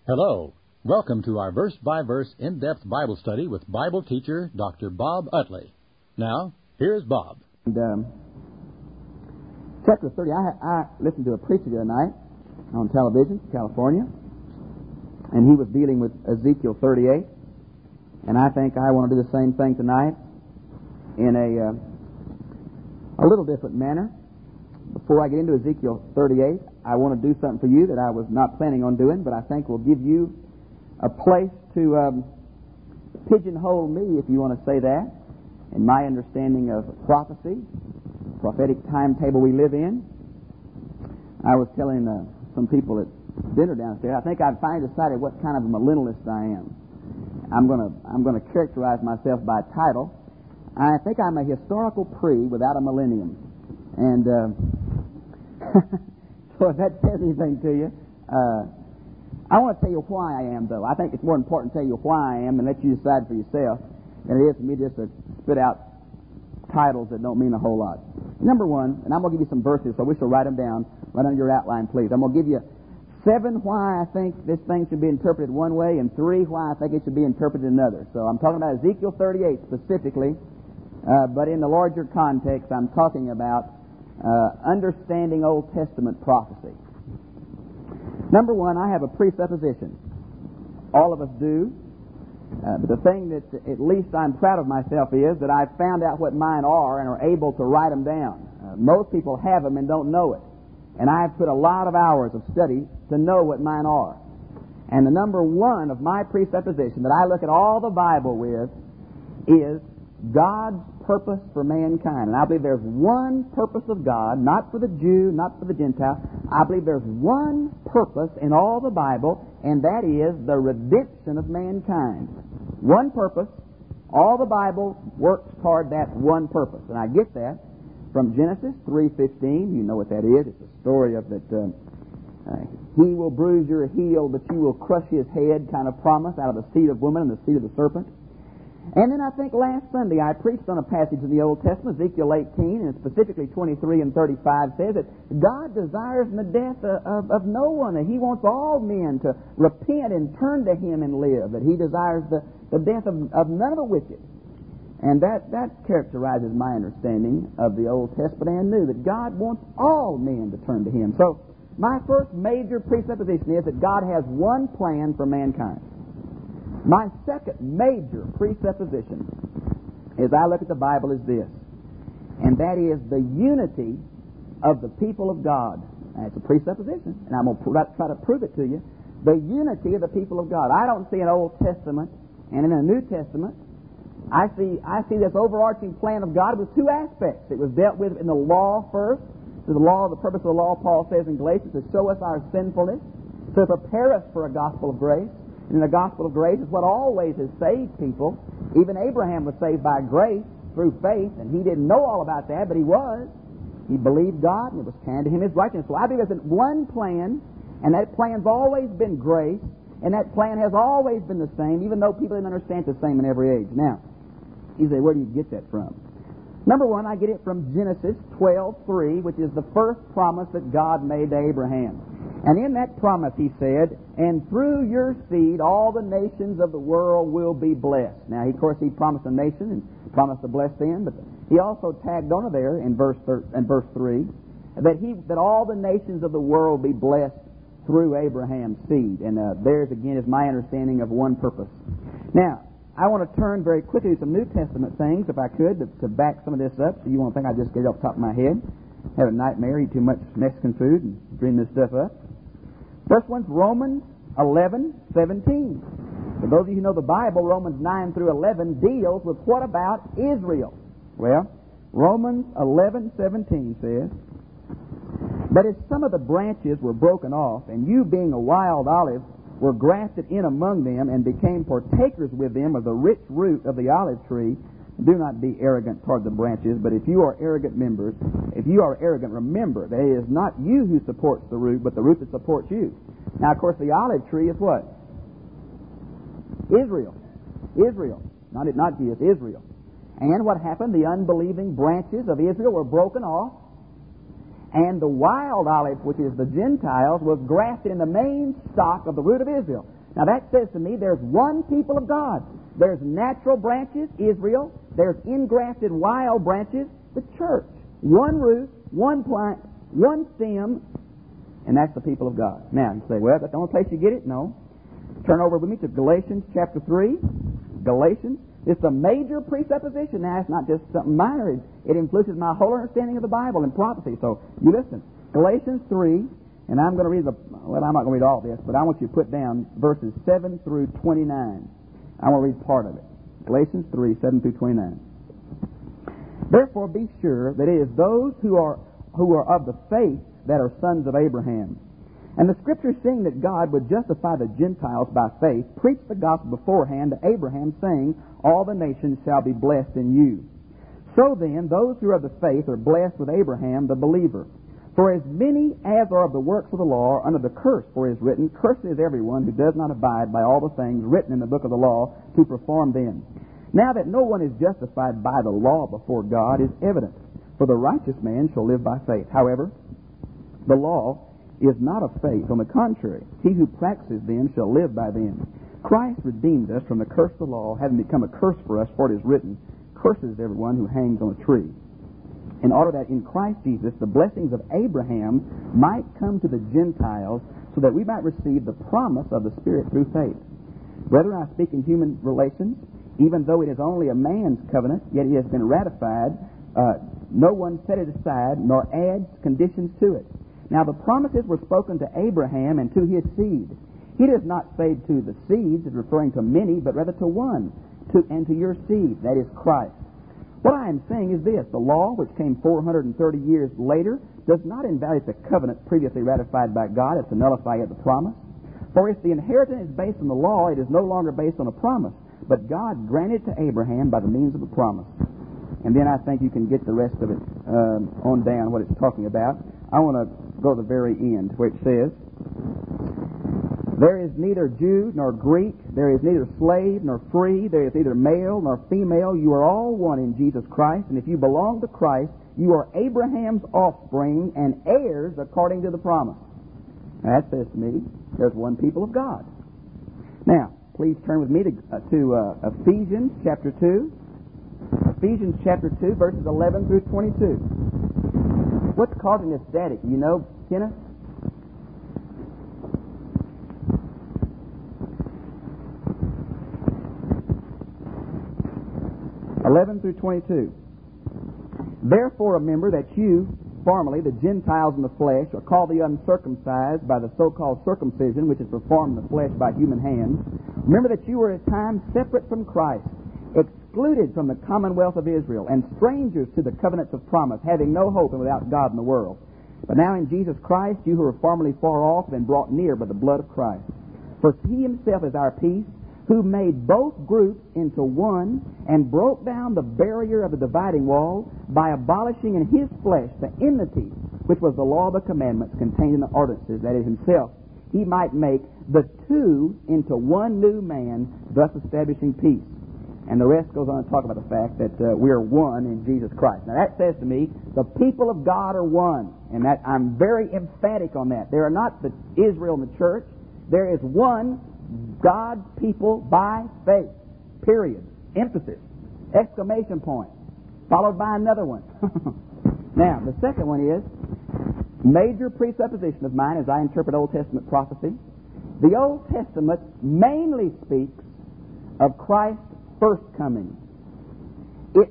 Hello. Welcome to our verse-by-verse in-depth Bible study with Bible teacher Dr. Bob Utley. Now, here's Bob. Chapter 30, I listened to a preacher the other night on television, California, and he was dealing with Ezekiel 38, and I think I want to do the same thing tonight in a little different manner. Before I get into Ezekiel 38, I want to do something for you that I was not planning on doing, but I think will give you a place to pigeonhole me, if you want to say that, in my understanding of prophecy, prophetic timetable we live in. I was telling some people at dinner downstairs, I think I've finally decided what kind of a millennialist I am. I'm going to characterize myself by a title. I think I'm a historical pre without a millennium. And so if that says anything to you, I want to tell you why I am, though. I think it's more important to tell you why I am and let you decide for yourself than it is for me just to spit out titles that don't mean a whole lot. Number one, and I'm going to give you some verses, so I wish you'll write them down right under your outline, please. I'm going to give you 7 why I think this thing should be interpreted one way and 3 why I think it should be interpreted another. So I'm talking about Ezekiel 38 specifically, but in the larger context, I'm talking about understanding Old Testament prophecy. Number one, I have a presupposition. All of us do. But the thing that at least I'm proud of myself is that I've found out what mine are and are able to write them down. Most people have them and don't know it. And I've put a lot of hours of study to know what mine are. And the number one of my presupposition that I look at all the Bible with is God's purpose for mankind. And I believe there's one purpose of God, not for the Jew, not for the Gentile. I believe there's one purpose in all the Bible, and that is the redemption of mankind. One purpose. All the Bible works toward that one purpose. And I get that from Genesis 3:15. You know what that is. It's a story of that he will bruise your heel, but you will crush his head kind of promise out of the seed of woman and the seed of the serpent. And then I think last Sunday I preached on a passage in the Old Testament, Ezekiel 18, and specifically 23 and 35 says that God desires the death of no one, that He wants all men to repent and turn to Him and live, that He desires the death of none of the wicked. And that characterizes my understanding of the Old Testament and New, that God wants all men to turn to Him. So my first major presupposition is that God has one plan for mankind. My second major presupposition as I look at the Bible is this, and that is the unity of the people of God. That's a presupposition, and I'm going to try to prove it to you. The unity of the people of God. I don't see an Old Testament and in a New Testament. I see this overarching plan of God with 2 aspects. It was dealt with in the law first. So the purpose of the law, Paul says in Galatians, to show us our sinfulness, to prepare us for a gospel of grace. And the gospel of grace is what always has saved people. Even Abraham was saved by grace through faith, and he didn't know all about that, but he was. He believed God, and it was counted to him as righteousness. So I think there's one plan, and that plan's always been grace, and that plan has always been the same, even though people didn't understand it the same in every age. Now, you say, where do you get that from? Number one, I get it from Genesis 12:3, which is the first promise that God made to Abraham. And in that promise, He said, and through your seed, all the nations of the world will be blessed. Now, of course, He promised a nation and promised to bless them, but He also tagged on there in verse 3 that all the nations of the world be blessed through Abraham's seed. And theirs, again, is my understanding of one purpose. Now, I want to turn very quickly to some New Testament things, if I could, to back some of this up, so you won't think I just get it off the top of my head. Have a nightmare, eat too much Mexican food, and dream this stuff up. First one's Romans 11:17. For those of you who know the Bible, Romans 9 through 11 deals with what about Israel? Well, Romans 11:17 says, but as some of the branches were broken off, and you being a wild olive were grafted in among them and became partakers with them of the rich root of the olive tree, do not be arrogant toward the branches, but if you are arrogant, remember that it is not you who supports the root, but the root that supports you. Now, of course, the olive tree is what? Israel. Not Jesus, Israel. And what happened? The unbelieving branches of Israel were broken off, And the wild olive, which is the Gentiles, was grafted in the main stock of the root of Israel. Now that says to me there's one people of God. There's natural branches, Israel. There's ingrafted wild branches, the church. One root, one plant, one stem, and that's the people of God. Now you say, well, that's the only place you get it? No. Turn over with me to Galatians chapter 3. Galatians. It's a major presupposition. Now, it's not just something minor. It influences my whole understanding of the Bible and prophecy. So, you listen. Galatians 3, and I'm going to read I'm not going to read all this, but I want you to put down verses 7 through 29. I want to read part of it. Galatians 3, 7 through 29. Therefore, be sure that it is those who are of the faith that are sons of Abraham. And the Scripture, seeing that God would justify the Gentiles by faith, preached the gospel beforehand to Abraham, saying, all the nations shall be blessed in you. So then, those who are of the faith are blessed with Abraham, the believer. For as many as are of the works of the law are under the curse, for it is written, cursed is everyone who does not abide by all the things written in the book of the law to perform them. Now that no one is justified by the law before God is evident, for the righteous man shall live by faith. However, the law is not of faith. On the contrary, he who practices them shall live by them. Christ redeemed us from the curse of the law, having become a curse for us, for it is written, cursed is everyone who hangs on a tree. In order that in Christ Jesus the blessings of Abraham might come to the Gentiles, so that we might receive the promise of the Spirit through faith. Brethren, I speak in human relations. Even though it is only a man's covenant, yet it has been ratified. No one set it aside, nor adds conditions to it. Now the promises were spoken to Abraham and to his seed. He does not say to the seeds, referring to many, but rather to one, and to your seed, that is Christ. What I am saying is this: the law, which came 430 years later, does not invalidate the covenant previously ratified by God as to nullify it the promise. For if the inheritance is based on the law, it is no longer based on a promise, but God granted to Abraham by the means of a promise. And then I think you can get the rest of it on down, what it's talking about. I want to go to the very end, where it says, there is neither Jew nor Greek, there is neither slave nor free, there is neither male nor female. You are all one in Jesus Christ, and if you belong to Christ, you are Abraham's offspring and heirs according to the promise. Now, that says to me, there's one people of God. Now, please turn with me to Ephesians chapter 2. Ephesians chapter 2, verses 11 through 22. What's causing this static? You know, Kenneth? Through 22. Therefore remember that you, formerly the Gentiles in the flesh, are called the uncircumcised by the so-called circumcision, which is performed in the flesh by human hands. Remember that you were at times separate from Christ, excluded from the commonwealth of Israel, and strangers to the covenants of promise, having no hope and without God in the world. But now in Jesus Christ, you who were formerly far off have been brought near by the blood of Christ. For he himself is our peace, who made both groups into one and broke down the barrier of the dividing wall by abolishing in his flesh the enmity, which was the law of the commandments contained in the ordinances, that is himself, he might make the two into one new man, thus establishing peace. And the rest goes on to talk about the fact that we are one in Jesus Christ. Now that says to me, the people of God are one. And that I'm very emphatic on that. There are not the Israel and the church. There is one God's people by faith. Period. Emphasis. Exclamation point. Followed by another one. Now, the second one is, major presupposition of mine as I interpret Old Testament prophecy. The Old Testament mainly speaks of Christ's first coming. It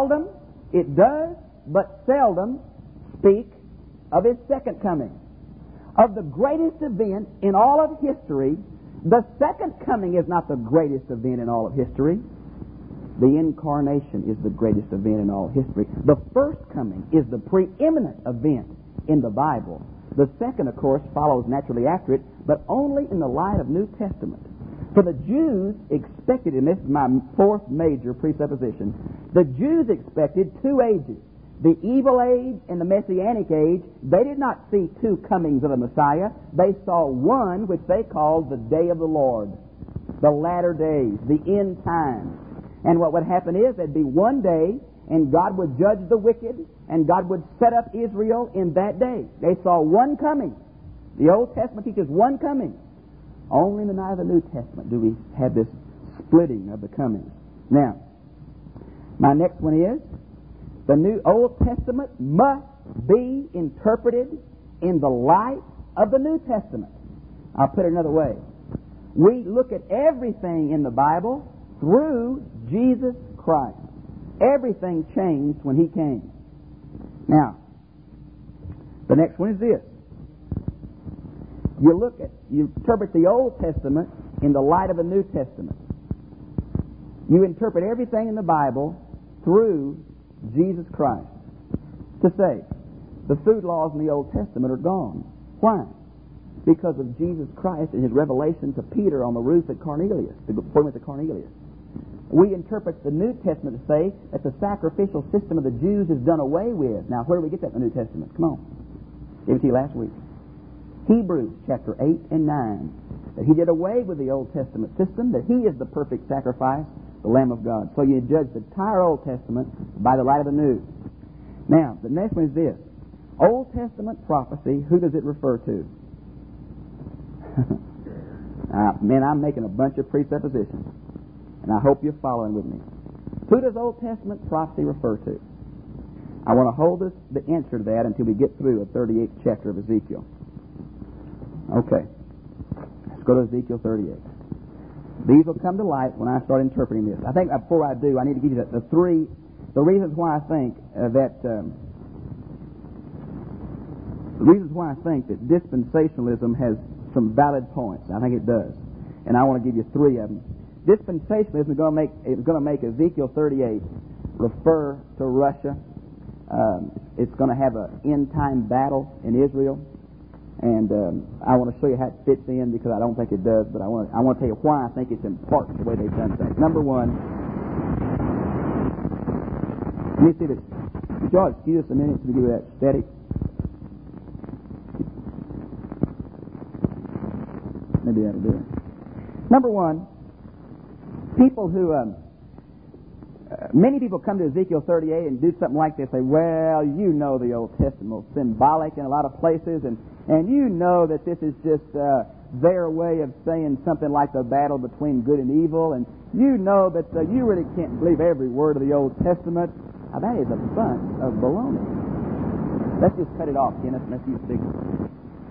does, but seldom speak of his second coming. Of the greatest event in all of history, the second coming is not the greatest event in all of history. The incarnation is the greatest event in all history. The first coming is the preeminent event in the Bible. The second, of course, follows naturally after it, but only in the light of New Testament. For the Jews expected, and this is my fourth major presupposition, the Jews expected two ages. The evil age and the Messianic age. They did not see two comings of the Messiah. They saw one which they called the day of the Lord, the latter days, the end times. And what would happen is there'd be one day, and God would judge the wicked, and God would set up Israel in that day. They saw one coming. The Old Testament teaches one coming. Only in the night of the New Testament do we have this splitting of the comings. Now, my next one is, the New Old Testament must be interpreted in the light of the New Testament. I'll put it another way. We look at everything in the Bible through Jesus Christ. Everything changed when He came. Now, the next one is this. You interpret the Old Testament in the light of the New Testament. You interpret everything in the Bible through Jesus Christ. To say, the food laws in the Old Testament are gone. Why? Because of Jesus Christ and His revelation to Peter on the roof at Cornelius, the appointment to Cornelius. We interpret the New Testament to say that the sacrificial system of the Jews is done away with. Now, where do we get that in the New Testament? Come on. Gave it to you last week. Hebrews chapter 8 and 9. That He did away with the Old Testament system, that He is the perfect sacrifice, the Lamb of God. So you judge the entire Old Testament by the light of the New. Now, the next one is this. Old Testament prophecy, who does it refer to? Man, I'm making a bunch of presuppositions, and I hope you're following with me. Who does Old Testament prophecy refer to? I want to hold the answer to that until we get through the 38th chapter of Ezekiel. Okay. Let's go to Ezekiel 38. These will come to light when I start interpreting this. I think before I do, I need to give you the reasons why I think that dispensationalism has some valid points. I think it does. And I want to give you three of them. Dispensationalism is going to make Ezekiel 38 refer to Russia. It's going to have an end-time battle in Israel. And I want to show you how it fits in, because I don't think it does, but I want to tell you why I think it's important the way they've done things. Number one, let me see this. Would y'all excuse us a minute to give that steady? Maybe that'll do it. Number one, many people come to Ezekiel 38 and do something like this. Say, well, you know the Old Testament is symbolic in a lot of places, and you know that this is just their way of saying something like the battle between good and evil, and you know that you really can't believe every word of the Old Testament. Now, that is a bunch of baloney. Let's just cut it off, Kenneth, and let's use figures.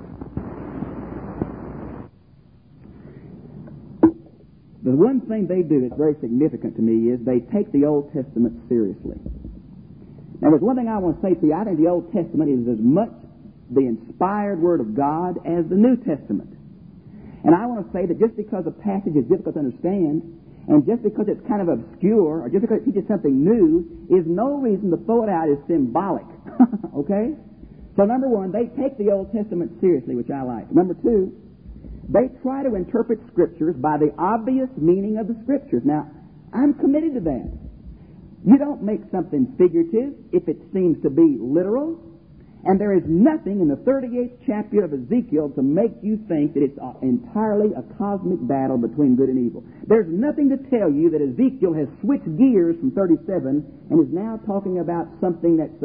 The one thing they do that's very significant to me is they take the Old Testament seriously. Now, there's one thing I want to say to you. I think the Old Testament is as much the inspired Word of God as the New Testament. And I want to say that just because a passage is difficult to understand, and just because it's kind of obscure, or just because it teaches something new, is no reason to throw it out as symbolic. Okay? So, number one, they take the Old Testament seriously, which I like. Number two, they try to interpret Scriptures by the obvious meaning of the Scriptures. Now, I'm committed to that. You don't make something figurative if it seems to be literal. And there is nothing in the 38th chapter of Ezekiel to make you think that it's entirely a cosmic battle between good and evil. There's nothing to tell you that Ezekiel has switched gears from 37 and is now talking about something that's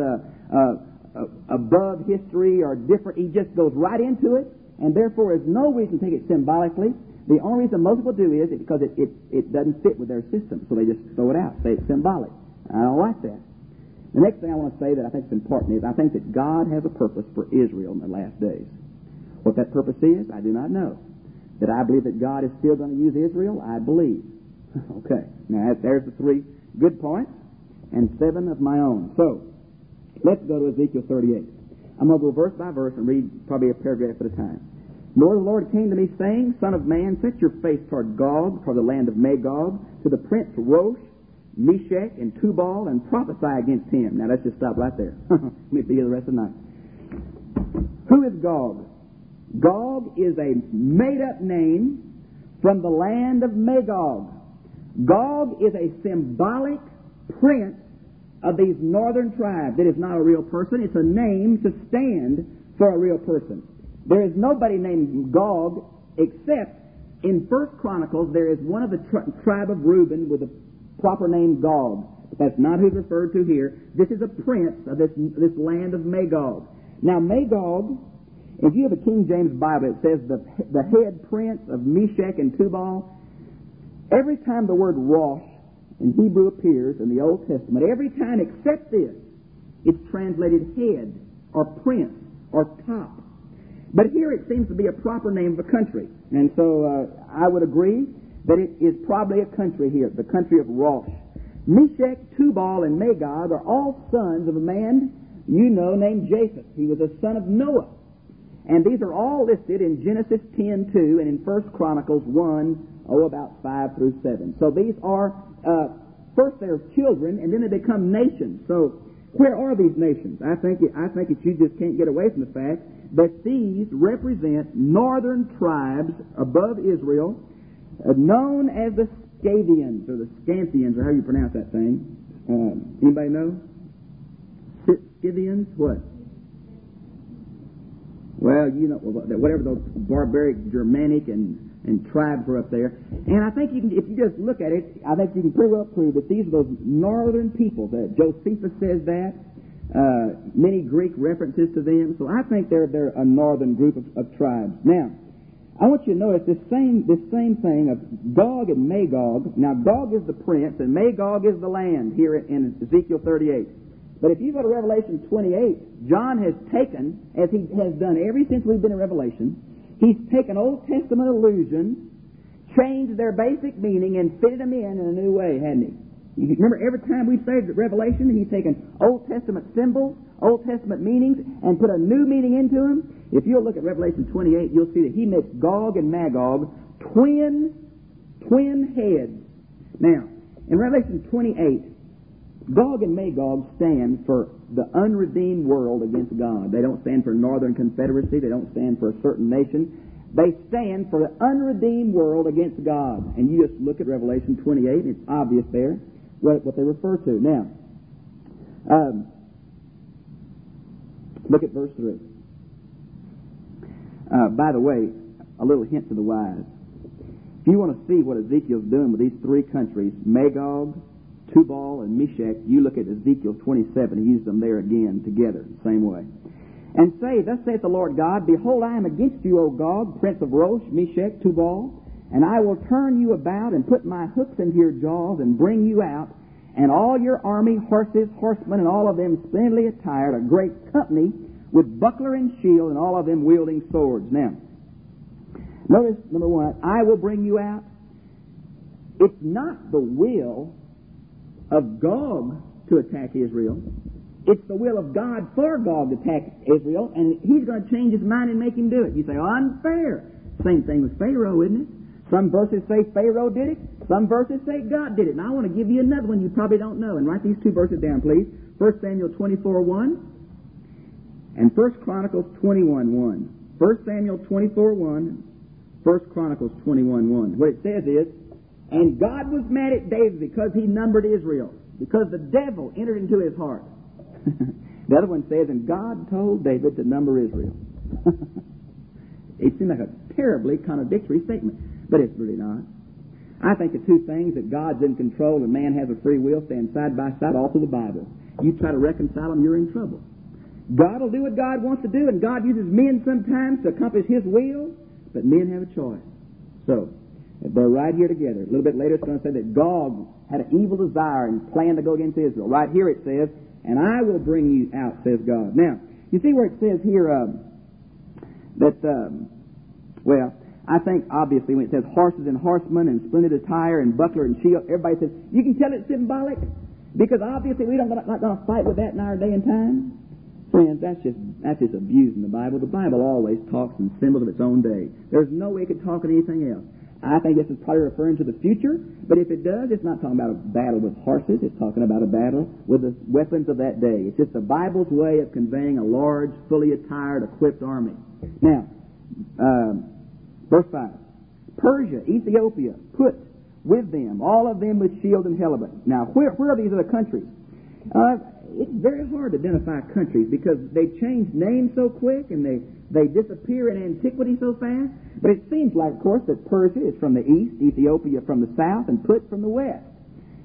above history or different. He just goes right into it. And therefore, there's no reason to take it symbolically. The only reason most people do is because it doesn't fit with their system. So they just throw it out, say it's symbolic. I don't like that. The next thing I want to say that I think is important is I think that God has a purpose for Israel in the last days. What that purpose is, I do not know. That I believe that God is still going to use Israel, I believe. Okay. Now, there's the three good points and 7 of my own. So, let's go to Ezekiel 38. I'm going to go verse by verse and read probably a paragraph at a time. The Lord came to me, saying, Son of man, set your face toward Gog, toward the land of Magog, to the prince Rosh, Meshach, and Tubal, and prophesy against him. Now, let's just stop right there. Let me be here the rest of the night. Who is Gog? Gog is a made-up name from the land of Magog. Gog is a symbolic prince of these northern tribes. It is not a real person. It's a name to stand for a real person. There is nobody named Gog except in 1 Chronicles there is one of the tribe of Reuben with the proper name Gog. That's not who's referred to here. This is a prince of this land of Magog. Now, Magog, if you have a King James Bible, it says the head prince of Meshech and Tubal. Every time the word Rosh in Hebrew appears in the Old Testament, every time except this, it's translated head or prince or top. But here it seems to be a proper name of a country. And so I would agree that it is probably a country here, the country of Rosh. Meshech, Tubal, and Magog are all sons of a man you know named Japheth. He was a son of Noah. And these are all listed in Genesis 10:2 and in 1 Chronicles 1, about 5 through 7. So these are, first they're children, and then they become nations. So where are these nations? I think that you just can't get away from the fact that these represent northern tribes above Israel, known as the Scythians, or the Scanthians, or how you pronounce that thing. Anybody know? Scythians? What? Well, you know, whatever those barbaric Germanic and tribes were up there. And I think you can, if you just look at it, I think you can pretty well prove that these are those northern people. That Josephus says that. Many Greek references to them. So I think they're a northern group of tribes. Now, I want you to notice this same thing of Gog and Magog. Now, Gog is the prince, and Magog is the land here in Ezekiel 38. But if you go to Revelation 28, John has taken, as he has done ever since we've been in Revelation, he's taken Old Testament allusions, changed their basic meaning, and fitted them in a new way, hadn't he? You remember, every time we've studied Revelation, he's taken Old Testament symbols, Old Testament meanings, and put a new meaning into them. If you'll look at Revelation 28, you'll see that he makes Gog and Magog twin heads. Now, in Revelation 28, Gog and Magog stand for the unredeemed world against God. They don't stand for Northern Confederacy. They don't stand for a certain nation. They stand for the unredeemed world against God. And you just look at Revelation 28, and it's obvious there what they refer to. Now, look at verse 3. By the way, a little hint to the wise. If you want to see what Ezekiel's doing with these three countries, Magog, Tubal, and Meshech, you look at Ezekiel 27. He used them there again together, the same way. And say, thus saith the Lord God, Behold, I am against you, O Gog, prince of Rosh, Meshech, Tubal, and I will turn you about and put my hooks into your jaws and bring you out, and all your army, horses, horsemen, and all of them splendidly attired, a great company, with buckler and shield, and all of them wielding swords. Now, notice, number one, I will bring you out. It's not the will of Gog to attack Israel. It's the will of God for Gog to attack Israel, and he's going to change his mind and make him do it. You say, unfair. Same thing with Pharaoh, isn't it? Some verses say Pharaoh did it. Some verses say God did it. And I want to give you another one you probably don't know. And write these two verses down, please. 1 Samuel 24:1 and 1 Chronicles 21:1. 1 Samuel 24:1, 1 Chronicles 21:1. What it says is, and God was mad at David because he numbered Israel, because the devil entered into his heart. The other one says, and God told David to number Israel. It seems like a terribly contradictory statement, but it's really not. I think the two things, that God's in control and man has a free will, stand side by side all through the Bible. You try to reconcile them, you're in trouble. God will do what God wants to do, and God uses men sometimes to accomplish His will, but men have a choice. So, they're right here together. A little bit later it's going to say that Gog had an evil desire and planned to go against Israel. Right here it says, and I will bring you out, says God. Now, you see where it says here well, I think obviously when it says horses and horsemen and splendid attire and buckler and shield, everybody says, you can tell it's symbolic, because obviously we're not going to fight with that in our day and time. Friends, that's just abusing the Bible. The Bible always talks in symbols of its own day. There's no way it could talk of anything else. I think this is probably referring to the future, but if it does, it's not talking about a battle with horses. It's talking about a battle with the weapons of that day. It's just the Bible's way of conveying a large, fully attired, equipped army. Now, verse 5. Persia, Ethiopia, put with them, all of them with shield and helmet. Now, where are these other countries? It's very hard to identify countries because they change names so quick and they disappear in antiquity so fast. But it seems like, of course, that Persia is from the east, Ethiopia from the south, and Put from the west.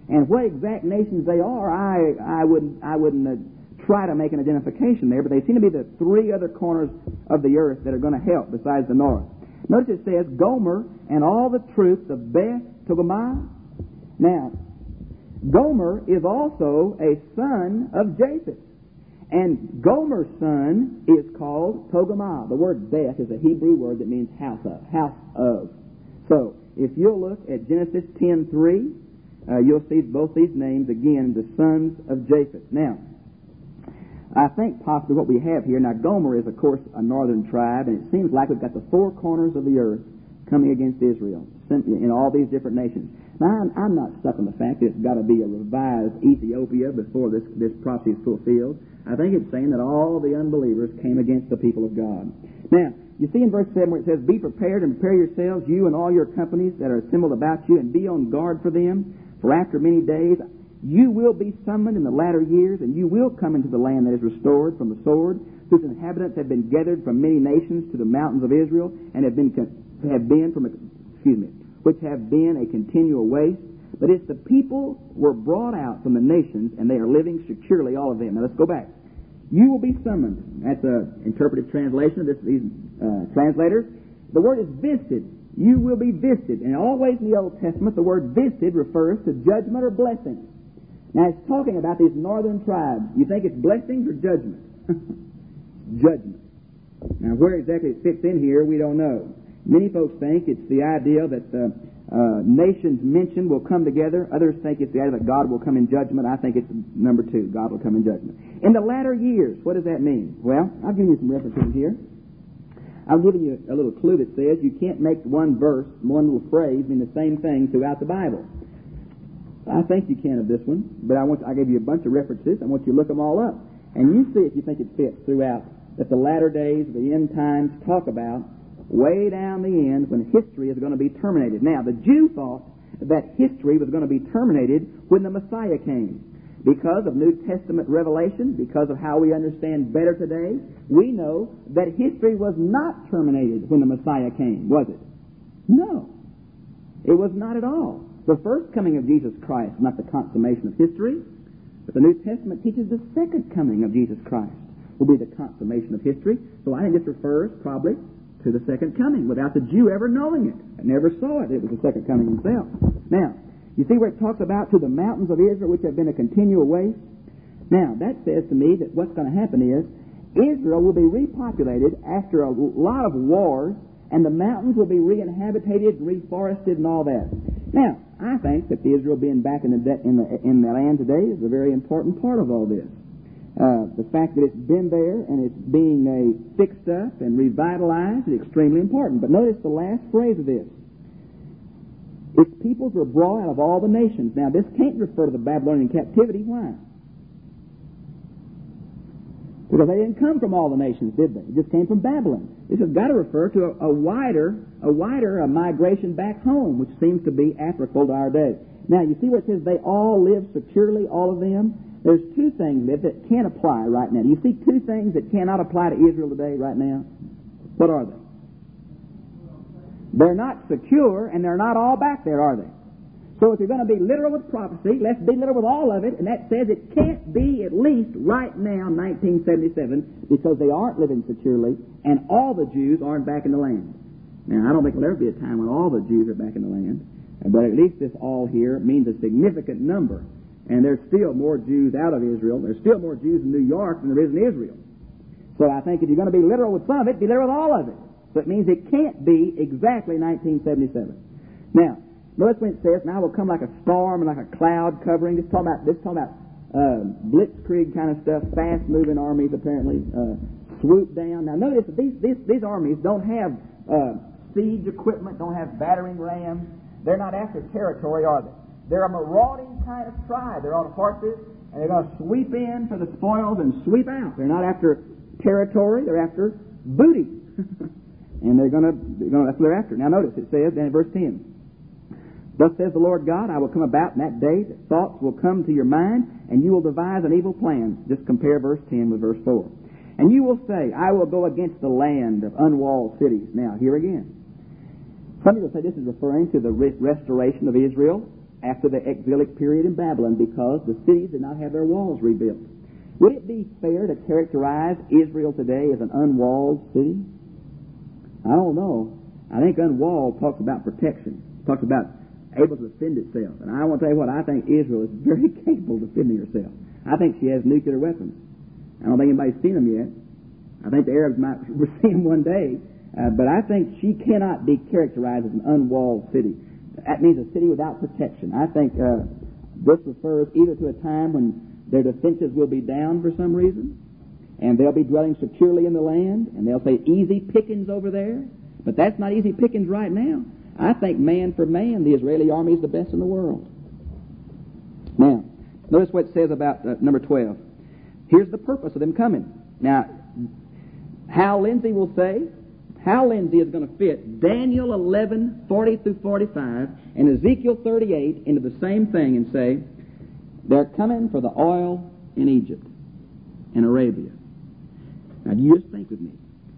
And what exact nations they are, I wouldn't try to make an identification there, but they seem to be the three other corners of the earth that are going to help besides the north. Notice it says, Gomer and all the troops of Beth Togarmah. Now, Gomer is also a son of Japheth. And Gomer's son is called Togarmah. The word Beth is a Hebrew word that means house of. So, if you'll look at Genesis 10:3, you'll see both these names again, the sons of Japheth. Now, I think possibly what we have here, now Gomer is of course a northern tribe, and it seems like we've got the four corners of the earth coming against Israel in all these different nations. Now, I'm not stuck on the fact that it's got to be a revised Ethiopia before this prophecy is fulfilled. I think it's saying that all the unbelievers came against the people of God. Now, you see in verse 7 where it says, Be prepared and prepare yourselves, you and all your companies that are assembled about you, and be on guard for them. For after many days you will be summoned in the latter years, and you will come into the land that is restored from the sword, whose inhabitants have been gathered from many nations to the mountains of Israel, and which have been a continual waste. But it's the people were brought out from the nations, and they are living securely, all of them. Now let's go back. You will be summoned. That's an interpretive translation of these translators. The word is visited. You will be visited. And always in the Old Testament, the word visited refers to judgment or blessing. Now it's talking about these northern tribes. You think it's blessings or judgment? Judgment. Now where exactly it fits in here, we don't know. Many folks think it's the idea that nations mentioned will come together. Others think it's the idea that God will come in judgment. I think it's number two, God will come in judgment. In the latter years, what does that mean? Well, I'll give you some references here. I'll give you a little clue that says you can't make one verse, one little phrase mean the same thing throughout the Bible. I think you can of this one, but I gave you a bunch of references. I want you to look them all up. And you see if you think it fits throughout that the latter days, the end times, talk about way down the end when history is going to be terminated. Now, the Jew thought that history was going to be terminated when the Messiah came. Because of New Testament revelation, because of how we understand better today, we know that history was not terminated when the Messiah came, was it? No. It was not at all. The first coming of Jesus Christ is not the consummation of history, but the New Testament teaches the second coming of Jesus Christ will be the consummation of history. So I think this refers probably to the second coming without the Jew ever knowing it. I never saw it. It was the second coming himself. Now, you see where it talks about to the mountains of Israel, which have been a continual waste? Now, that says to me that what's going to happen is Israel will be repopulated after a lot of wars, and the mountains will be re-inhabited, reforested, and all that. Now, I think that the Israel being back in the land today is a very important part of all this. The fact that it's been there and it's being fixed up and revitalized is extremely important. But notice the last phrase of this. Its peoples were brought out of all the nations. Now, this can't refer to the Babylonian captivity. Why? Because they didn't come from all the nations, did they? It just came from Babylon. This has got to refer to a wider migration back home, which seems to be applicable to our day. Now, you see where it says they all live securely, all of them? There's two things that can't apply right now. Do you see two things that cannot apply to Israel today, right now? What are they? They're not secure, and they're not all back there, are they? So if you're going to be literal with prophecy, let's be literal with all of it, and that says it can't be at least right now, 1977, because they aren't living securely, and all the Jews aren't back in the land. Now, I don't think there'll ever be a time when all the Jews are back in the land, but at least this all here means a significant number. And there's still more Jews out of Israel. There's still more Jews in New York than there is in Israel. So I think if you're going to be literal with some of it, be literal with all of it. So it means it can't be exactly 1977. Now, notice when it says, now will come like a storm and like a cloud covering. This is talking about blitzkrieg kind of stuff, fast-moving armies apparently, swoop down. Now notice that these armies don't have siege equipment, don't have battering rams. They're not after territory, are they? They're a marauding kind of tribe. They're on horses, and they're going to sweep in for the spoils and sweep out. They're not after territory. They're after booty. And that's what they're after. Now notice, it says in verse 10, Thus says the Lord God, I will come about in that day that thoughts will come to your mind, and you will devise an evil plan. Just compare verse 10 with verse 4. And you will say, I will go against the land of unwalled cities. Now, here again. Some people say this is referring to the restoration of Israel after the exilic period in Babylon because the cities did not have their walls rebuilt. Would it be fair to characterize Israel today as an unwalled city? I don't know. I think unwalled talks about protection. It talks about able to defend itself. And I want to tell you what, I think Israel is very capable of defending herself. I think she has nuclear weapons. I don't think anybody's seen them yet. I think the Arabs might see them one day. But I think she cannot be characterized as an unwalled city. That means a city without protection. I think this refers either to a time when their defenses will be down for some reason, and they'll be dwelling securely in the land, and they'll say easy pickings over there. But that's not easy pickings right now. I think man for man, the Israeli army is the best in the world. Now, notice what it says about number 12. Here's the purpose of them coming. Now, Hal Lindsey will say, Hal Lindsey is going to fit Daniel 11, 40 through 45, and Ezekiel 38 into the same thing and say, they're coming for the oil in Egypt and Arabia. Now, you just think with me.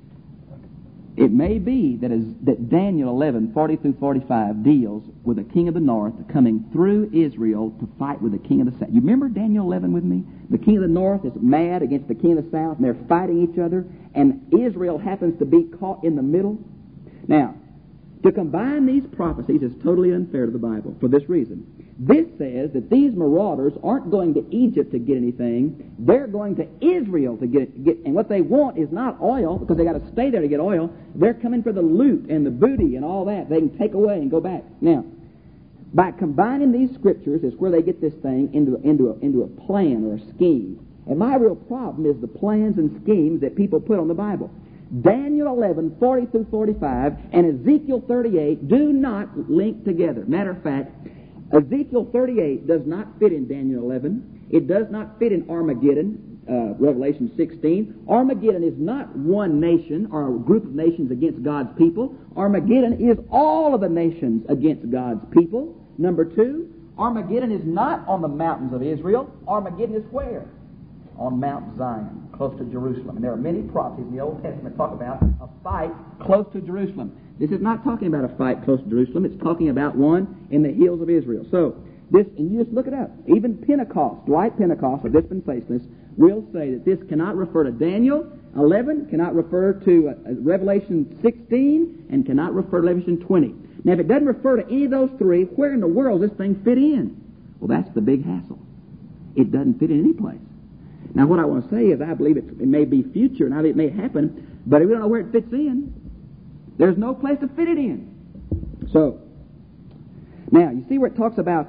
It may be that Daniel 11, 40 through 45 deals with the king of the north coming through Israel to fight with the king of the south. You remember Daniel 11 with me? The king of the north is mad against the king of the south, and they're fighting each other, and Israel happens to be caught in the middle. Now, to combine these prophecies is totally unfair to the Bible for this reason. This says that these marauders aren't going to Egypt to get anything. They're going to Israel to get. And what they want is not oil, because they got to stay there to get oil. They're coming for the loot and the booty and all that. They can take away and go back. Now, by combining these scriptures is where they get this thing into a plan or a scheme. And my real problem is the plans and schemes that people put on the Bible. Daniel 11, 40 through 45, and Ezekiel 38 do not link together. Matter of fact, Ezekiel 38 does not fit in Daniel 11. It does not fit in Armageddon, Revelation 16. Armageddon is not one nation or a group of nations against God's people. Armageddon is all of the nations against God's people. Number 2, Armageddon is not on the mountains of Israel. Armageddon is where? On Mount Zion, close to Jerusalem. And there are many prophecies in the Old Testament that talk about a fight close to Jerusalem. This is not talking about a fight close to Jerusalem. It's talking about one in the hills of Israel. So, this, and you just look it up. Even Pentecost, Dwight Pentecost, or dispensationalists, will say that this cannot refer to Daniel 11, cannot refer to Revelation 16, and cannot refer to Revelation 20. Now, if it doesn't refer to any of those three, where in the world does this thing fit in? Well, that's the big hassle. It doesn't fit in any place. Now, what I want to say is I believe it may be future, and I think it may happen, but we don't know where it fits in. There's no place to fit it in. So, now, you see where it talks about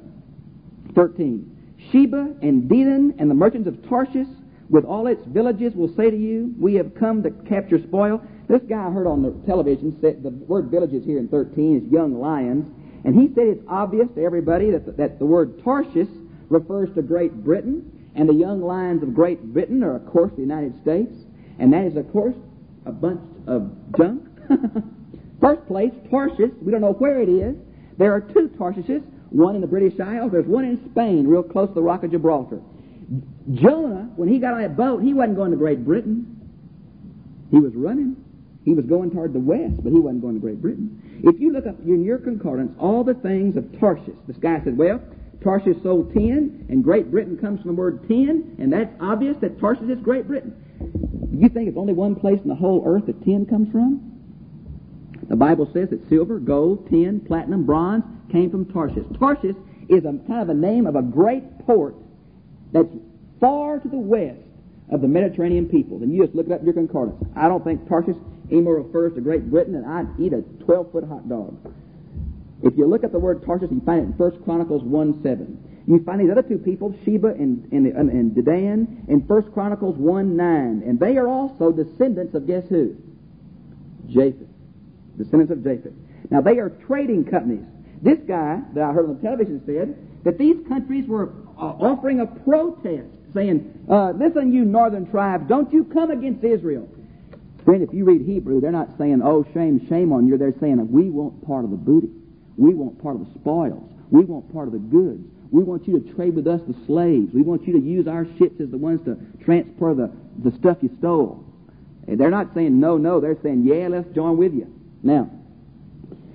13. Sheba and Dedan and the merchants of Tarshish with all its villages will say to you, we have come to capture spoil. This guy I heard on the television said the word villages here in 13 is young lions, and he said it's obvious to everybody that the word Tarshish refers to Great Britain, and the young lions of Great Britain are, of course, the United States. And that is, of course, a bunch of junk. First place, Tarshish. We don't know where it is. There are 2 Tarshishes, one in the British Isles. There's one in Spain, real close to the Rock of Gibraltar. Jonah, when he got on that boat, he wasn't going to Great Britain. He was running. He was going toward the west, but he wasn't going to Great Britain. If you look up in your concordance all the things of Tarshish, this guy said, well, Tarshish sold 10, and Great Britain comes from the word 10, and that's obvious that Tarshish is Great Britain. You think it's only one place in the whole earth that 10 comes from? The Bible says that silver, gold, tin, platinum, bronze came from Tarshish. Tarshish is a kind of a name of a great port that's far to the west of the Mediterranean peoples. And you just look it up in your concordance. I don't think Tarshish anymore refers to Great Britain, and I'd eat a 12-foot hot dog. If you look at the word Tarshish, you find it in 1 Chronicles 1:7. You find these other 2 people, Sheba and Dedan, in 1 Chronicles 1:9. And they are also descendants of guess who? Japheth. Descendants of Japheth. Now, they are trading companies. This guy that I heard on the television said that these countries were offering a protest, saying, listen, you northern tribes, don't you come against Israel. Friend, if you read Hebrew, they're not saying, oh, shame, shame on you. They're saying, we want part of the booty. We want part of the spoils. We want part of the goods. We want you to trade with us the slaves. We want you to use our ships as the ones to transfer the stuff you stole. And they're not saying no. They're saying, yeah, let's join with you. Now,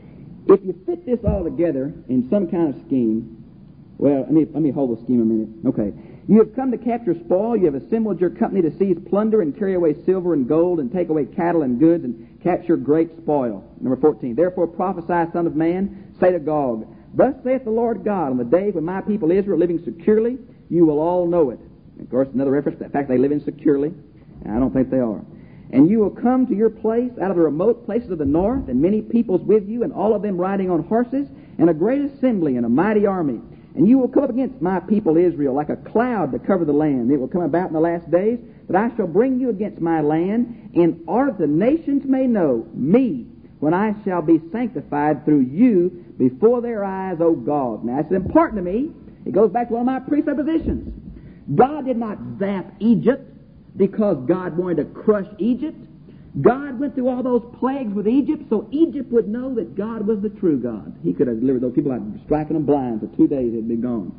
if you fit this all together in some kind of scheme, well, let me hold the scheme a minute. Okay. You have come to capture spoil. You have assembled your company to seize plunder and carry away silver and gold and take away cattle and goods and capture great spoil. Number 14. Therefore prophesy, Son of man, say to Gog, thus saith the Lord God, on the day when my people Israel are living securely, you will all know it. Of course, another reference to the fact they live in securely. I don't think they are. And you will come to your place out of the remote places of the north, and many peoples with you, and all of them riding on horses, and a great assembly and a mighty army. And you will come up against my people Israel like a cloud to cover the land. It will come about in the last days that I shall bring you against my land, in order that the nations may know me, when I shall be sanctified through you before their eyes, O God. Now, it's important to me. It goes back to one of my presuppositions. God did not zap Egypt because God wanted to crush Egypt. God went through all those plagues with Egypt so Egypt would know that God was the true God. He could have delivered those people out, striking them blind for 2 days. They'd be gone.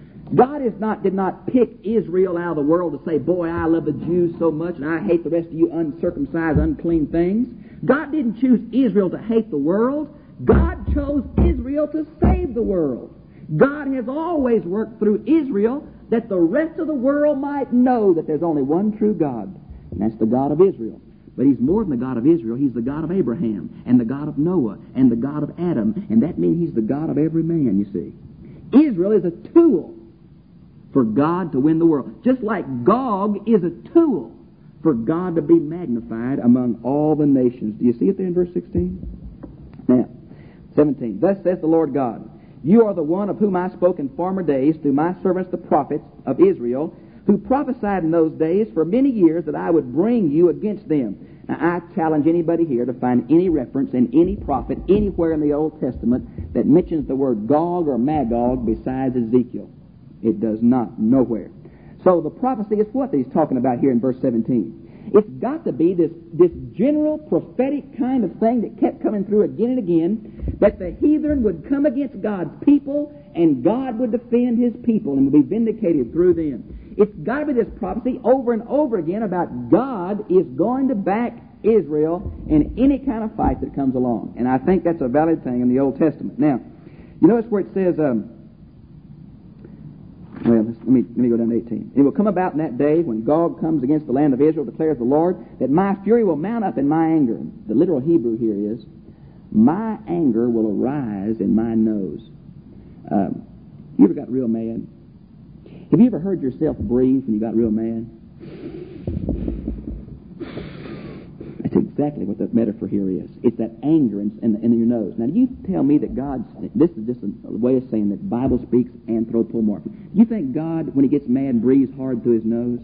God did not pick Israel out of the world to say, boy, I love the Jews so much and I hate the rest of you uncircumcised, unclean things. God didn't choose Israel to hate the world. God chose Israel to save the world. God has always worked through Israel that the rest of the world might know that there's only one true God, and that's the God of Israel. But He's more than the God of Israel. He's the God of Abraham, and the God of Noah, and the God of Adam, and that means He's the God of every man, you see. Israel is a tool for God to win the world, just like Gog is a tool for God to be magnified among all the nations. Do you see it there in verse 16? Now, 17. Thus saith the Lord God, you are the one of whom I spoke in former days through my servants the prophets of Israel, who prophesied in those days for many years that I would bring you against them. Now, I challenge anybody here to find any reference in any prophet anywhere in the Old Testament that mentions the word Gog or Magog besides Ezekiel. It does not, nowhere. So the prophecy is what he's talking about here in verse 17. It's got to be this general prophetic kind of thing that kept coming through again and again, that the heathen would come against God's people and God would defend His people and would be vindicated through them. It's got to be this prophecy over and over again about God is going to back Israel in any kind of fight that comes along. And I think that's a valid thing in the Old Testament. Now, you notice where it says, let me go down to 18. It will come about in that day when Gog comes against the land of Israel, declares the Lord, that my fury will mount up in my anger. The literal Hebrew here is, my anger will arise in my nose. You ever got real mad? Have you ever heard yourself breathe when you got real mad? That's exactly what the metaphor here is. It's that anger in your nose. Now, you tell me that this is just a way of saying that Bible speaks anthropomorphic. You think God, when He gets mad, breathes hard through His nose?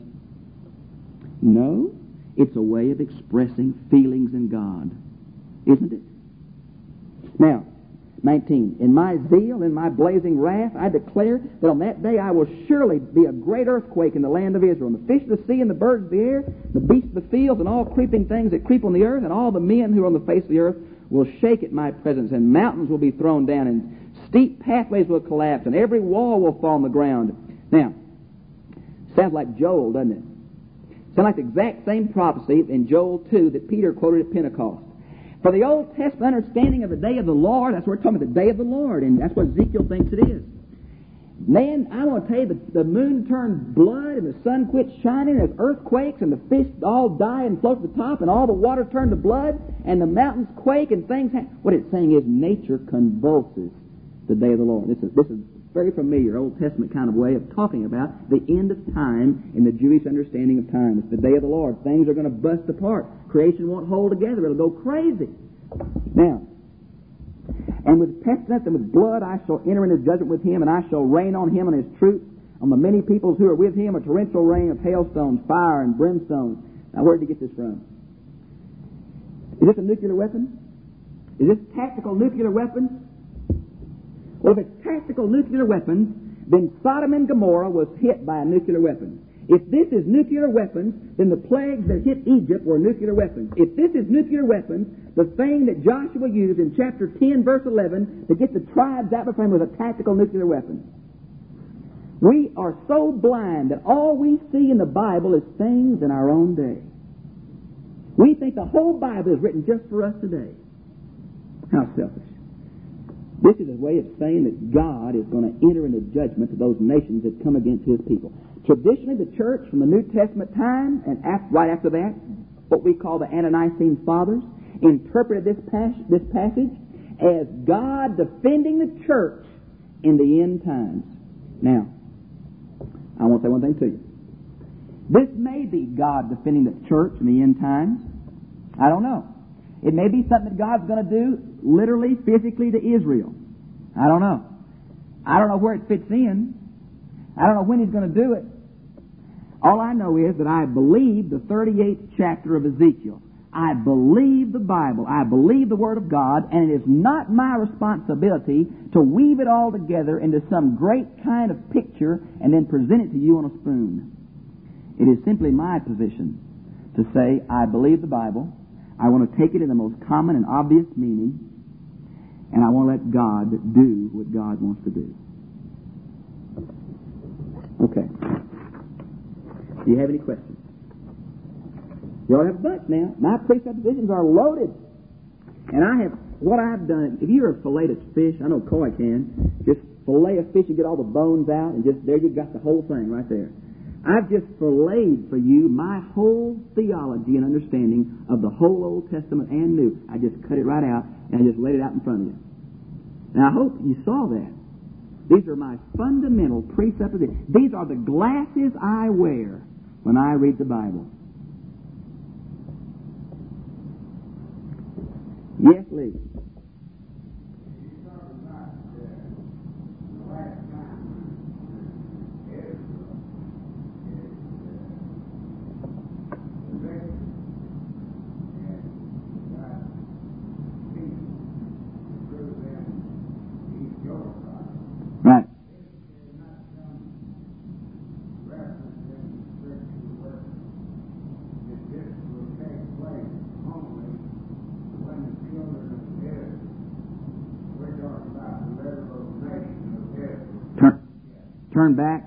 No. It's a way of expressing feelings in God. Isn't it? Now, 19. In my zeal, in my blazing wrath, I declare that on that day I will surely be a great earthquake in the land of Israel. And the fish of the sea and the birds of the air, the beasts of the fields, and all creeping things that creep on the earth, and all the men who are on the face of the earth will shake at my presence, and mountains will be thrown down, and steep pathways will collapse, and every wall will fall on the ground. Now, sounds like Joel, doesn't it? Sounds like the exact same prophecy in Joel 2 that Peter quoted at Pentecost. For the Old Testament understanding of the day of the Lord, that's what we're talking about, the day of the Lord, and that's what Ezekiel thinks it is. Man, I want to tell you, the moon turned blood, and the sun quit shining, there's earthquakes, and the fish all die and float to the top, and all the water turned to blood, and the mountains quake, and things happen. What it's saying is nature convulses the day of the Lord. This is very familiar Old Testament kind of way of talking about the end of time in the Jewish understanding of time. It's the day of the Lord. Things are going to bust apart. Creation won't hold together. It'll go crazy. Now, and with pestilence and with blood I shall enter into judgment with him, and I shall rain on him and his troops, on the many peoples who are with him, a torrential rain of hailstones, fire, and brimstone. Now, where did he get this from? Is this a nuclear weapon? Is this tactical nuclear weapons? Well, if it's tactical nuclear weapons, then Sodom and Gomorrah was hit by a nuclear weapon. If this is nuclear weapons, then the plagues that hit Egypt were nuclear weapons. If this is nuclear weapons, the thing that Joshua used in chapter 10, verse 11, to get the tribes out before him was a tactical nuclear weapon. We are so blind that all we see in the Bible is things in our own day. We think the whole Bible is written just for us today. How selfish. This is a way of saying that God is going to enter into judgment to those nations that come against His people. Traditionally, the church from the New Testament time and right after that, what we call the Ante-Nicene Fathers, interpreted this passage as God defending the church in the end times. Now, I want to say one thing to you. This may be God defending the church in the end times. I don't know. It may be something that God's going to do literally, physically to Israel. I don't know. I don't know where it fits in. I don't know when He's going to do it. All I know is that I believe the 38th chapter of Ezekiel. I believe the Bible. I believe the Word of God, and it is not my responsibility to weave it all together into some great kind of picture and then present it to you on a spoon. It is simply my position to say, I believe the Bible. I want to take it in the most common and obvious meaning, and I want to let God do what God wants to do. Okay. Do you have any questions? You all have a bunch now. My presuppositions are loaded. And what I've done, if you ever filleted fish, I know Coy can, just fillet a fish and get all the bones out, and just there you got the whole thing right there. I've just filleted for you my whole theology and understanding of the whole Old Testament and New. I just cut it right out, and I just laid it out in front of you. Now, I hope you saw that. These are my fundamental presuppositions. These are the glasses I wear when I read the Bible. Yes, Lee. Right. Turn back.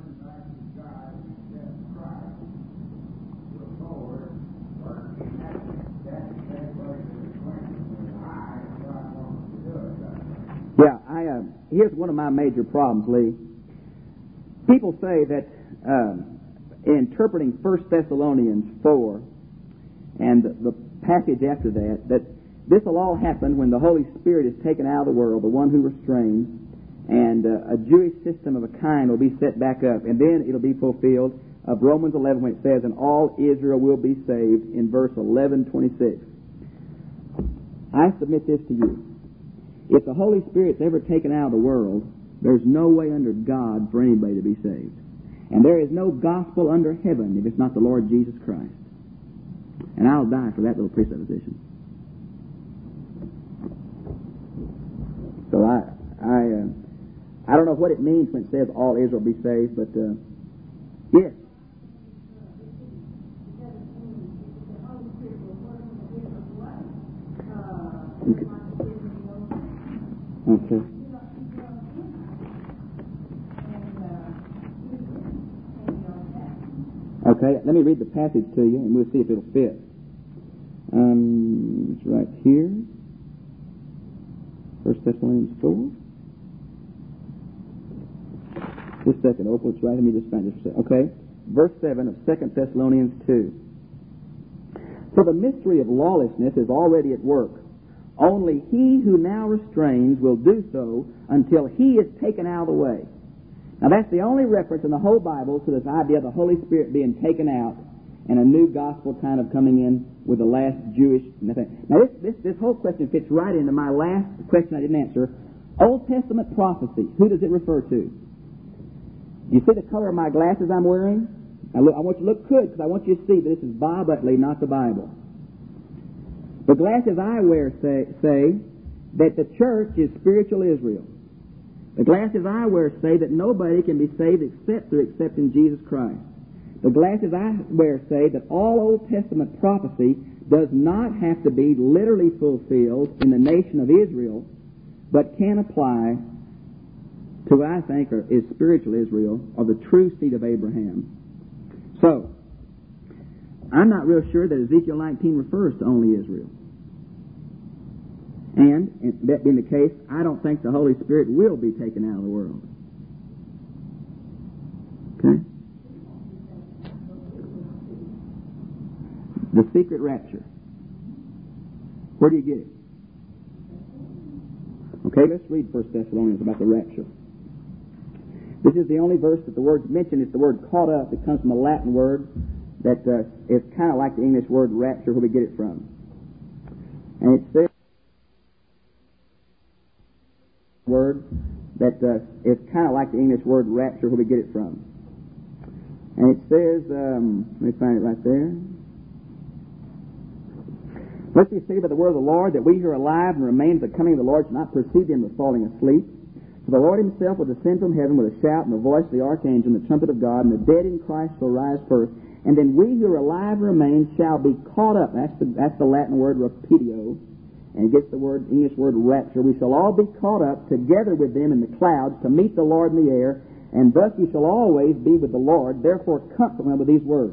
Yeah, here's one of my major problems, Lee. People say that interpreting 1 Thessalonians 4 and the passage after that this will all happen when the Holy Spirit is taken out of the world, the one who restrains, and a Jewish system of a kind will be set back up. And then it'll be fulfilled of Romans 11 when it says, and all Israel will be saved, in verse 11:26. I submit this to you. If the Holy Spirit's ever taken out of the world, there's no way under God for anybody to be saved. And there is no gospel under heaven if it's not the Lord Jesus Christ. And I'll die for that little presupposition. So I don't know what it means when it says all Israel will be saved, but yes. Okay. Okay, let me read the passage to you, and we'll see if it'll fit. It's right here. 1 Thessalonians 4. Just a second, Opal, it's right. Let me just find this. Okay, verse 7 of 2 Thessalonians 2. For the mystery of lawlessness is already at work. Only he who now restrains will do so until he is taken out of the way. Now that's the only reference in the whole Bible to this idea of the Holy Spirit being taken out and a new gospel kind of coming in with the last Jewish thing. Now this whole question fits right into my last question I didn't answer. Old Testament prophecy, who does it refer to? You see the color of my glasses I'm wearing? Now look, I want you to look good because I want you to see that this is Bob Utley, not the Bible. The glasses I wear say that the church is spiritual Israel. The glasses I wear say that nobody can be saved except through accepting Jesus Christ. The glasses I wear say that all Old Testament prophecy does not have to be literally fulfilled in the nation of Israel, but can apply to what I think is spiritual Israel, or the true seed of Abraham. So, I'm not real sure that Ezekiel 19 refers to only Israel. And that being the case, I don't think the Holy Spirit will be taken out of the world. Okay? The secret rapture. Where do you get it? Okay, let's read 1 Thessalonians about the rapture. This is the only verse that the word's mentioned. It's the word caught up. It comes from a Latin word that is kind of like the English word rapture, where we get it from. And it says word that is kind of like the English word rapture, where we get it from. And it says, let me find it right there. Lest we say by the word of the Lord that we who are alive and remain at the coming of the Lord shall not precede them with falling asleep. For the Lord himself will descend from heaven with a shout and the voice of the archangel and the trumpet of God, and the dead in Christ shall rise first. And then we who are alive and remain shall be caught up. That's the Latin word rapitio. And it gets the English word rapture. We shall all be caught up together with them in the clouds to meet the Lord in the air. And thus we shall always be with the Lord. Therefore comfort them with these words.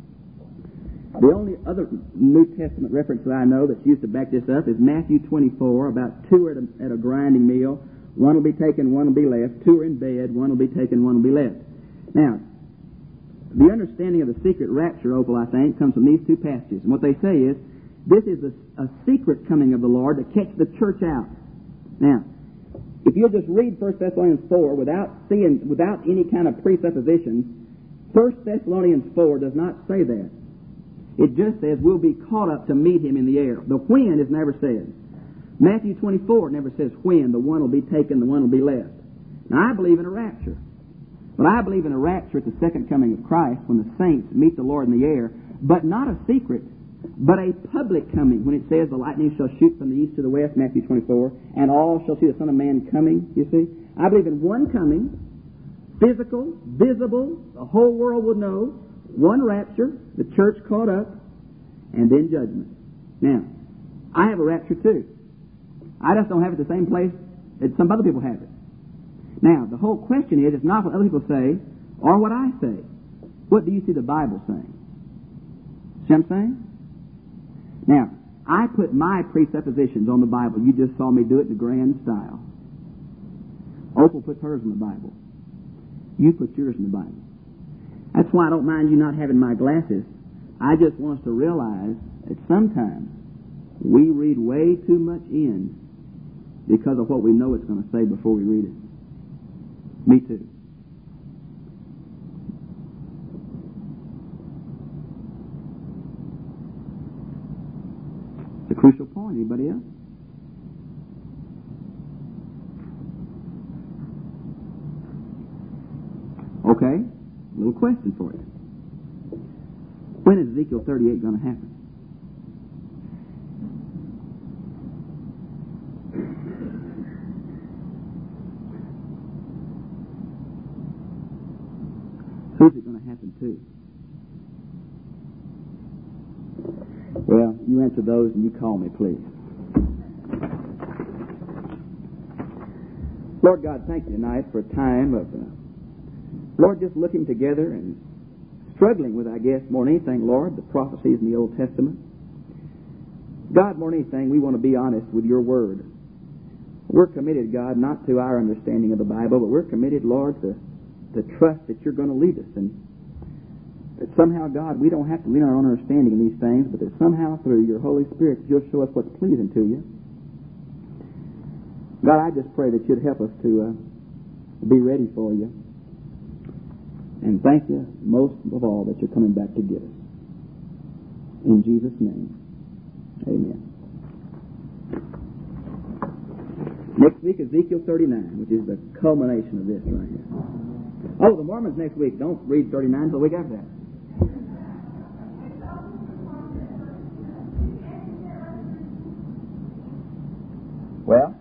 The only other New Testament reference that I know that's used to back this up is Matthew 24, about two are at a grinding meal. One will be taken, one will be left. Two are in bed, one will be taken, one will be left. Now, the understanding of the secret rapture, Opal, I think, comes from these two passages. And what they say is, this is a secret coming of the Lord to catch the church out. Now, if you'll just read 1 Thessalonians 4 without any kind of presuppositions, 1 Thessalonians 4 does not say that. It just says we'll be caught up to meet him in the air. The when is never said. Matthew 24 never says when. The one will be taken, the one will be left. Now, I believe in a rapture. But I believe in a rapture at the second coming of Christ when the saints meet the Lord in the air, but not a secret, but a public coming. When it says the lightning shall shoot from the east to the west, Matthew 24, and all shall see the Son of Man coming, you see. I believe in one coming, physical, visible, the whole world will know, one rapture, the church caught up, and then judgment. Now, I have a rapture too. I just don't have it the same place that some other people have it. Now, the whole question is, it's not what other people say or what I say. What do you see the Bible saying? See what I'm saying? Now, I put my presuppositions on the Bible. You just saw me do it in a grand style. Opal puts hers in the Bible. You put yours in the Bible. That's why I don't mind you not having my glasses. I just want us to realize that sometimes we read way too much in because of what we know it's going to say before we read it. Me too. It's a crucial point. Anybody else? Okay. A little question for you. When is Ezekiel 38 going to happen? Who's it going to happen to? Well, you answer those and you call me, please. Lord God, thank you tonight for a time of, Lord, just looking together and struggling with, I guess, more than anything, Lord, the prophecies in the Old Testament. God, more than anything, we want to be honest with your word. We're committed, God, not to our understanding of the Bible, but we're committed, Lord, to trust that you're going to lead us, and that somehow, God, we don't have to lean on our own understanding in these things, but that somehow through your Holy Spirit you'll show us what's pleasing to you. God, I just pray that you'd help us to be ready for you, and thank you most of all that you're coming back to get us. In Jesus' name, amen. Next week, Ezekiel 39, which is the culmination of this right here. Oh, the Mormons next week. Don't read 39 until the week after that. Well,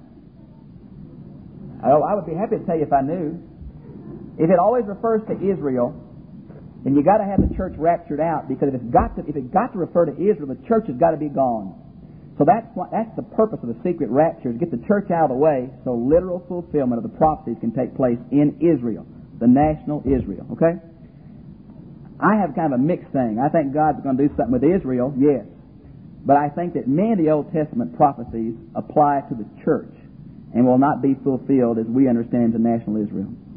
I would be happy to tell you if I knew. If it always refers to Israel, then you got to have the church raptured out, because if it got to refer to Israel, the church has got to be gone. So that's the purpose of the secret rapture, to get the church out of the way so literal fulfillment of the prophecies can take place in Israel, the national Israel. Okay? I have kind of a mixed thing. I think God's going to do something with Israel, yes. But I think that many of the Old Testament prophecies apply to the church and will not be fulfilled as we understand to national Israel.